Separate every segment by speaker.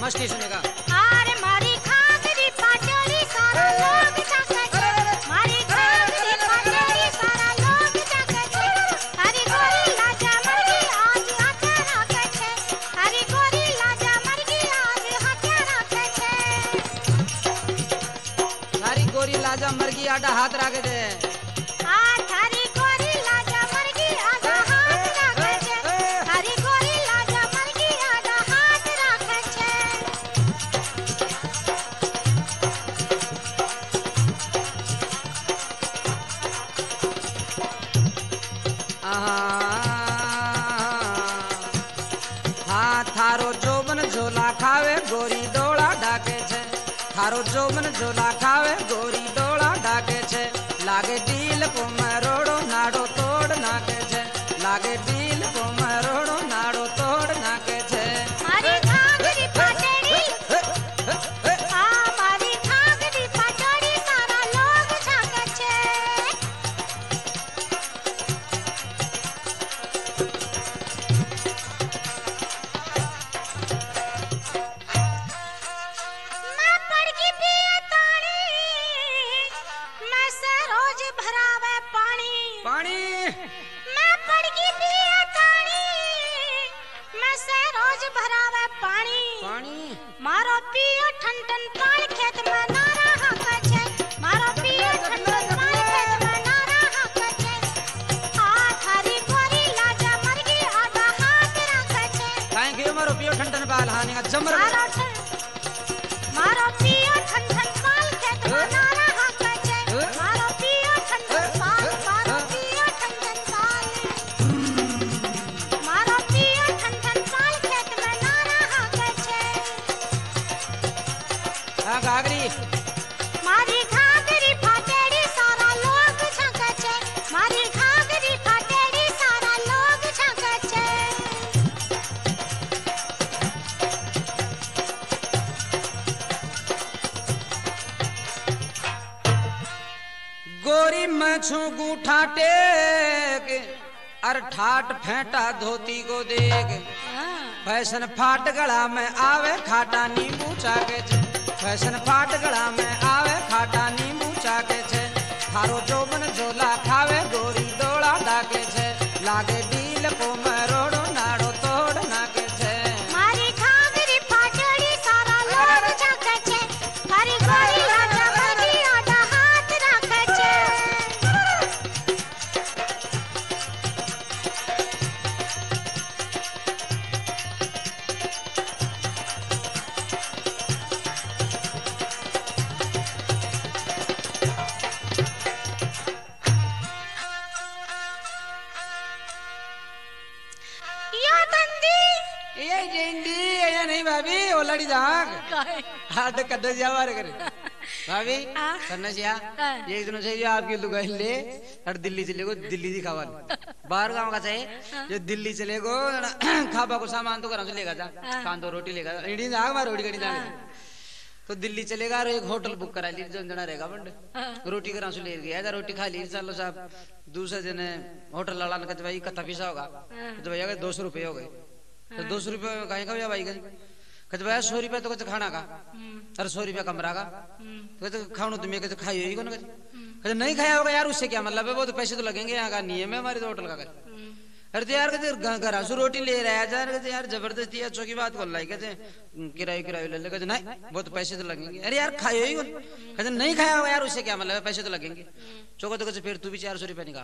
Speaker 1: मस्ती सुनेगा।
Speaker 2: अरे मारी खागरी पाटड़ी सारा लोग जाके छे, मारी खागरी पाटड़ी सारा लोग जाके छे, हरी गोरी लाजा मरगी आज हाथे राखे छे, हरी गोरी लाजा मरगी आज हाथे राखे छे,
Speaker 1: थारी गोरी लाजा मरगी आडा हाथ राखे छे,
Speaker 2: आ थारी गोरी लाजा मरगी आज हाथ राखे छे, हरी गोरी लाजा मरगी आज हाथ राखे छे।
Speaker 1: हाँ थारो जोबन झोला खावे गोरी डोला ढाके छे, थारो जोबन झोला खावे गोरी डोला ढाके छे, लागे डील को मरोड़ो नाड़ो तोड़ नाके छे, लागे डील को मरोड़ो नाड़ो तोड़ नाके छे।
Speaker 2: मारी खागरी पाटड़ी आ मारी खागरी पाटड़ी सारा लोग जाके छे। मैं पड़गी पिए ताणी, मैं से रोज भरावे पानी,
Speaker 1: पानी
Speaker 2: मैं पड़गी पिए ताणी, मैं से रोज भरावे पानी,
Speaker 1: पानी
Speaker 2: मारो पियो ठन ठन पानी खेत में नारा हाके छे, मारो पियो ठन ठन पानी खेत में नारा हाके छे, आ थारी गोरी लाजा मरगी आधा हाथ राखे छे,
Speaker 1: काहे के मारो पियो ठंडन पाल हानि का जमर
Speaker 2: मारो पियो ठन ठन पाल खेत में नारा हाके छे, मारो पियो ठन ठन पाल, मारो पियो ठन ठन पाल, मारो पियो ठन ठन पाल खेत में नारा हाके छे।
Speaker 1: हाँ घाघरी
Speaker 2: मारी घाघरी फाटेड़ी सारा लोग झांके छे, मारी घाघरी फाटेड़ी सारा लोग झांके छे।
Speaker 1: गोरी मछू गूठा टेक अर ठाट फेंटा धोती को देख, फैशन फाट गला में आवे खाटा नींबू चाके छे, फैशन फाट गला में आवे खाटा नींबू चाके छे, थारो जोबन झोला खावे गोरी डोला डाके छे, लागे डील को मरोड़ो नाड़ो तोड़ नाके छे।
Speaker 2: मारी घाघरी फाटेड़ी सारा लोग झांके छे, मारी गोरी लाजा मरगी आधा हाथ राखे छे। या दंदी
Speaker 1: ये जेंडी ये नहीं भाभी वो लड़ी जाग हाथ कद्दे जावार करे भाभी
Speaker 2: हाँ।
Speaker 1: करना चाहिए एक दिनों से ये आपकी लुगाई ले और दिल्ली चले गो दिल्ली दी खावा बाहर गांव का चाहिए जो दिल्ली चले गो खाबा को सामान तो घर से लेगा जा कांदो रोटी लेगा इंडी जाग मार रोटी कड़ी जाग तो दिल्ली चलेगा और एक होटल बुक करा ली जन जना रहेगा बंड रोटी घर से ले गया रोटी खा ली चलो साहब दूसरे दिन होटल वाला ने कहते भाई कत्ता पैसा होगा तो भैया 200 रुपये हो गए तो 200 रुपये कहीं का भैया भाई कहते भैया 100 रुपये तो कहते खाना का अरे 100 रुपया कमरा का तो कहते खाओ तुम्हें कहते खाई होगी कौन कहते नहीं खाया होगा यार उससे क्या मतलब है वो तो पैसे तो लगेंगे यहाँ का नियम है हमारे तो होटल का कहते अरे तो यार कहते घर से रोटी ले रहा है कहते यार जबरदस्ती अच्छों की बात बोल रहा है कहते किराए ले ले कहते नहीं वो तो पैसे तो लगेंगे अरे यार खाए ही कहते नहीं खाया होगा यार उससे क्या मतलब है पैसे तो लगेंगे चौको तो कहते फिर तू भी 400 रुपया निकाल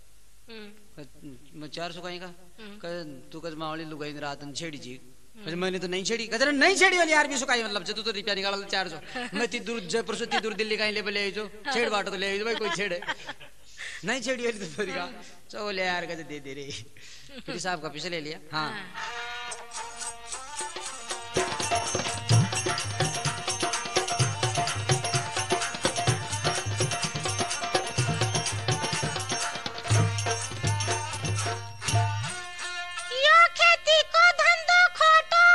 Speaker 1: 400 कहीं का तू कद मावली लुगाई रात छेड़ी जी मैंने तो नहीं छेड़ी कहते नहीं छेड़ी वाली यार भी सुखाई मतलब तू तो रुपया निकाल 400 मैं ती दूर जयपुर से ती दूर दिल्ली कहीं ले ले जो छेड़ बाटो तो ले भाई कोई छेड़े नहीं छेड़ी वाली तो फिर का चलो ले यार कहते दे दे रे फिर साहब का पैसे ले लिया हाँ
Speaker 2: यो खेती को धंधो खोटो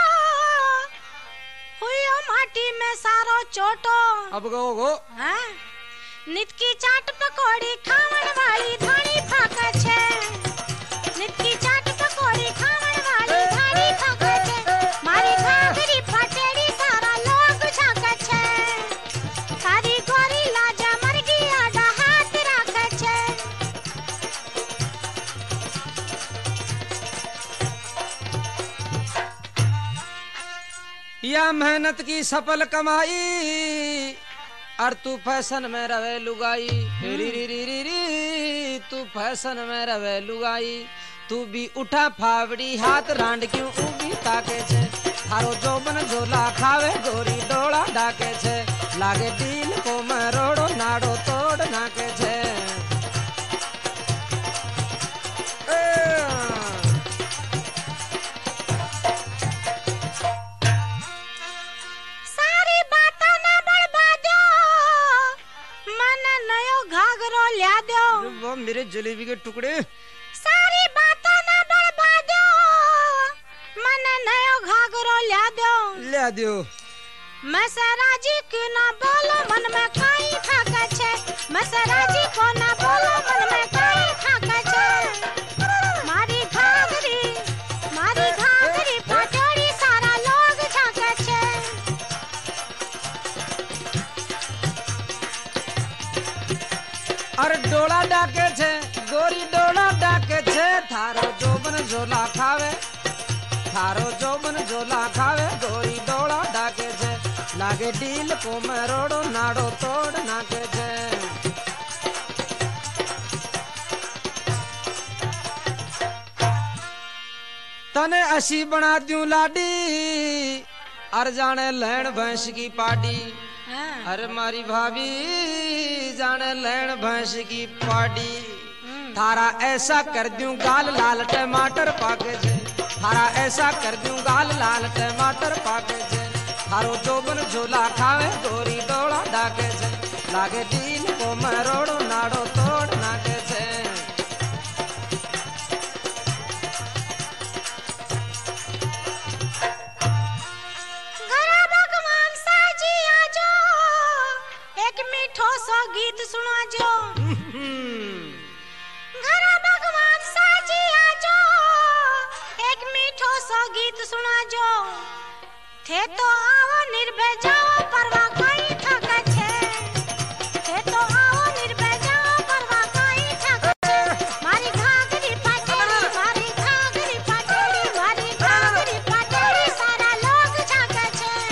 Speaker 2: हुयो माटी में सारो चोटो
Speaker 1: अब गो
Speaker 2: हाँ नित की चाट पकोड़ी खावन वाली धानी फाका छे नित की चाट पकोड़ी खावन वाली धानी फाका छे मारी घाघरी फाटेड़ी
Speaker 1: या मेहनत की सफल कमाई और तू फैशन में रवे लुगाई री री री री री तू फैशन में रवे लुगाई तू भी उठा फावड़ी हाथ रांड क्यों उभी ताके छे थारो जोबन झोला खावे गोरी डोला डाके छे लागे दिल को मरोड़ो नाड़ो तोड़ नाके छे
Speaker 2: सारी बाता ना बर्बादो मन नयो घाघरो ल्या दो
Speaker 1: वो मेरे जलेबी के टुकड़े
Speaker 2: सारी बाता ना बर्बादो मन नयो घाघरो ल्या
Speaker 1: दियो
Speaker 2: मैं सराजी क्यों ना बोलो मन में काई ठाका छे मैं सराजी को ना बोलो मन में काई ठाका छे मारी घाघरी पाटोड़ी सारा लोग झांके छे
Speaker 1: अरे डोला डाके छे गोरी डोला डाके छे थारो जोबन झोला खावे थारो जोबन झोला खावे गोरी डोला डाके छे लागे डील को मरोड़ो नाड़ो तोड़ नाके छे तने असी बना दूं लाडी अर जाने लैन भैंस की पाडी अरे मारी भाभी जाने लैन भैंस की पाडी थारा ऐसा कर दूं गाल लाल टमाटर पाके छे थारा ऐसा कर दूं गाल लाल टमाटर पाके छे थारो जोबन झोला खावे गोरी डोला डाके छे लागे दिल को मरोड़ो नाड़ो तोड़ नाके छे
Speaker 2: घरा भगवान साजी आजो एक मीठो सो गीत सुना जो घरा भगवान साजी आजो एक मीठो सो गीत सुना जो थे तो आओ निर्भय जाओ परवा कोई ठाका छे थे तो आओ निर्भय जाओ परवा कोई ठाका छे मारी घाघरी पाटोड़ी सारा लोग झांके छे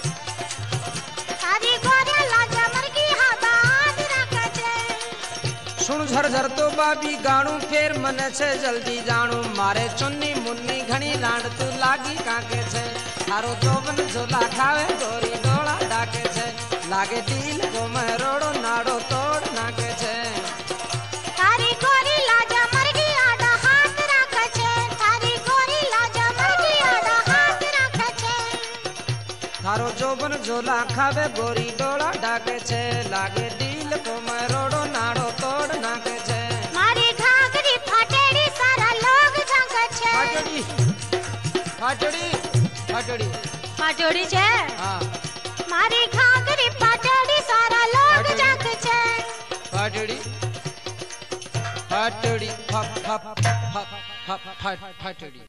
Speaker 2: तारी गोरे लाजा मरगी हादा आद राखे छे
Speaker 1: सुन झरझर तो बाबी गाणू फेर मने छे जल्दी जाणू मारे चुन्नी मुन्नी घणी लांड तू लागी काके छे थारो जोबन झोला खावे गोरी डोला डाके छे लागे दिल को मरोड़ो नाड़ो तोड़ नाके छे
Speaker 2: तारी गोरी लाजा मरगी आदा हाथ राखे छे तारी गोरी लाजा मरगी आदा हाथ राखे छे
Speaker 1: थारो जोबन झोला खावे गोरी डोला डाके छे लागे दिल को मरोड़ो नाड़ो तोड़ नाके छे
Speaker 2: मारी घाघरी फाटेड़ी सारा लोग झांके छे
Speaker 1: फाटड़ी
Speaker 2: पाटोड़ी छे
Speaker 1: हाँ
Speaker 2: मारी घाघरी पाटोड़ी सारा लोग झांके छे
Speaker 1: फाटड़ी फाटड़ी फाटड़ी